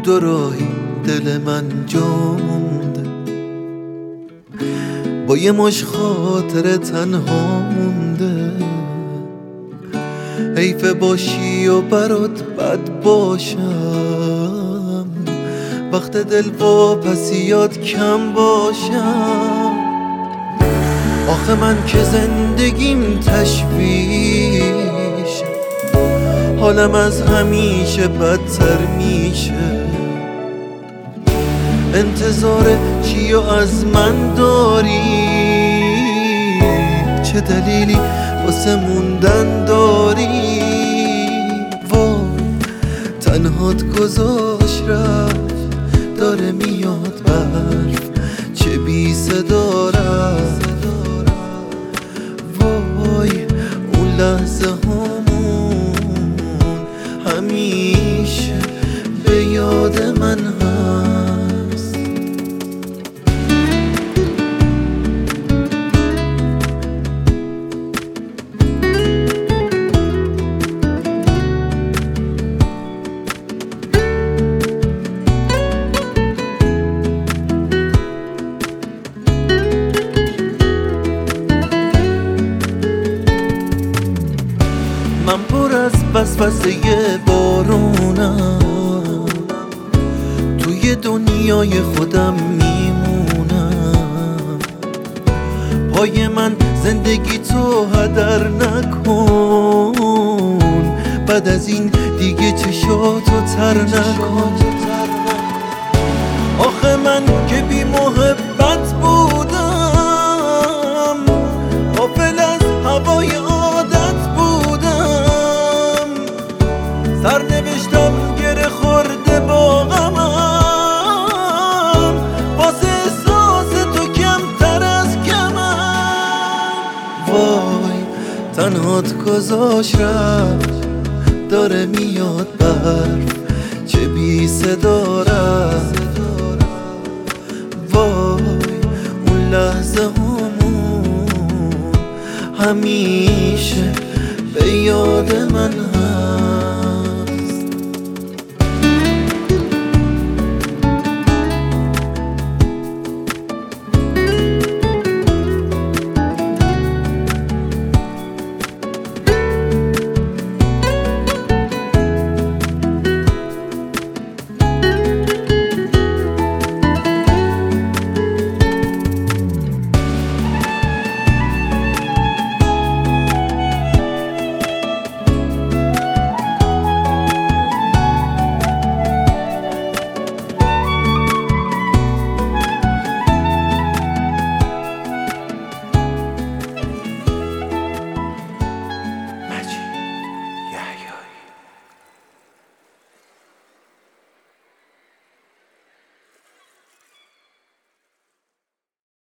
دو راهی دل من جا مونده، با یه مش خاطر تنها مونده. حیفه باشی و برات بد باشم، وقت دل واپسیات کم باشم. آخه من که زندگیم تشویش، حالم از همیشه بدتر میشه. انتظار چی و از من داری؟ چه دلیلی واسه موندن داری؟ وای تنهات گذاشت رفت، داره میاد برف چه بی صدا رفت. وای اون لحظه همون همیشه به یاد من هست. من پر از وسوسه بارونم، توی دنیای خودم میمونم. پای من زندگی تو هدر نکن، بعد از این دیگه چشاتو تر نکن. آخه من که بی محبت بودم، غافل از هوای عادت بودم. سرنوشتم گره خورده با غمم، واسه احساس تو کمتر از کمم. وای تنهات گذاشت رفت، داره میاد برف چه بی صدا رفت. وای اون لحظه همون همیشه به یاد من